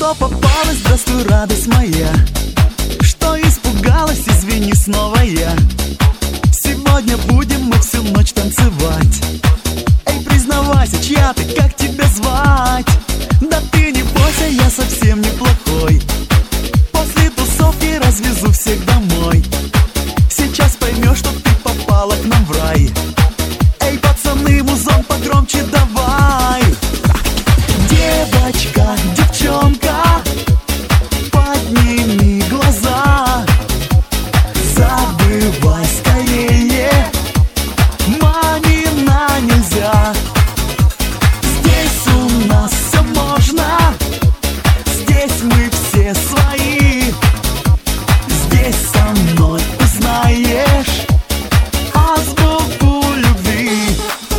что попалась, здравствуй, радость моя. Что испугалась, извини, снова я. Сегодня будем мы всю ночь танцевать. Эй, признавайся, чья ты, как тебя звать? Да ты не бойся, я совсем неплохой. После тусовки развезу всех домой. Сейчас поймешь, что ты попала к нам в рай. Эй, пацаны, музон погромче давай. Девочка, девчонка, подними глаза. Забывай скорее, мамина нельзя. Здесь у нас все можно, здесь мы все свои. Здесь со мной узнаешь азбуку любви.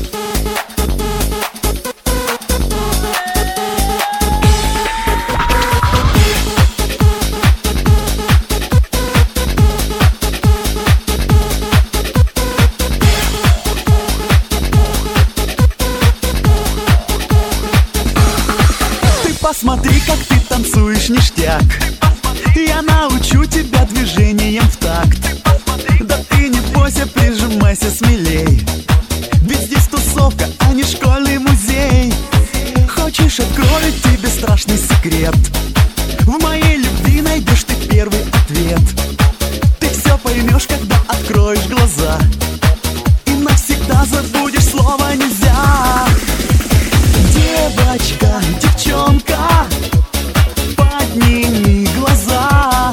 Посмотри, как ты танцуешь, ништяк. Я научу тебя движением в такт. Да ты не бойся, прижимайся смелей. Ведь здесь тусовка, а не школьный музей. Хочешь, открою тебе страшный секрет? В моей любви найдешь ты первый ответ. Ты все поймешь, когда откроешь глаза, и навсегда забудешь слово «нельзя». Девочка, девчонка, подними глаза.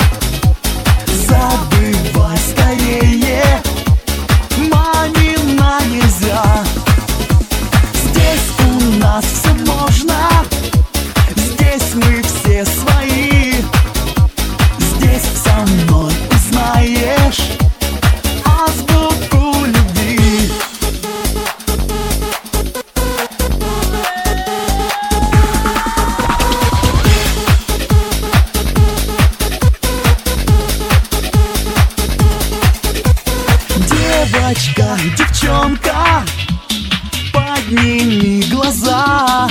Забывай скорее, мамина нельзя. Здесь у нас все можно, здесь мы все свои. Здесь со мной узнаешь азбуку любви. Девочка, девчонка, подними глаза.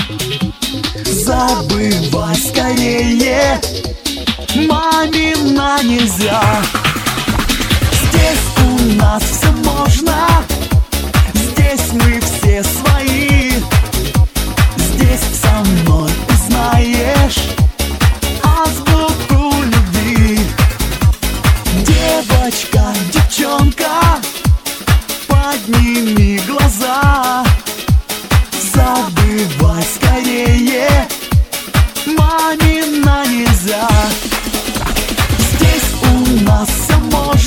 Забывай скорее, мамина нельзя. Здесь у нас все можно, здесь мы все свои. Здесь со мной узнаешь азбуку любви. Девочка, девчонка, подними глаза. Забывай скорее, мамина нельзя. Здесь у нас все можно.